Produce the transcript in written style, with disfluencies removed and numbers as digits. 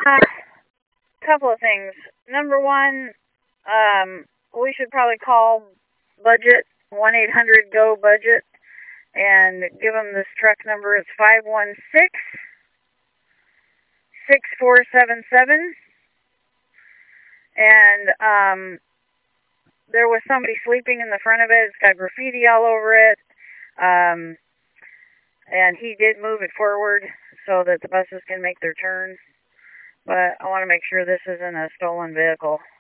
Couple of things. Number one, we should probably call budget 1-800-GO-BUDGET and give them this truck number. It's 516-6477. And there was somebody sleeping in the front of it. It's got graffiti all over it. And he did move it forward so that the buses can make their turn. But I want to make sure this isn't a stolen vehicle.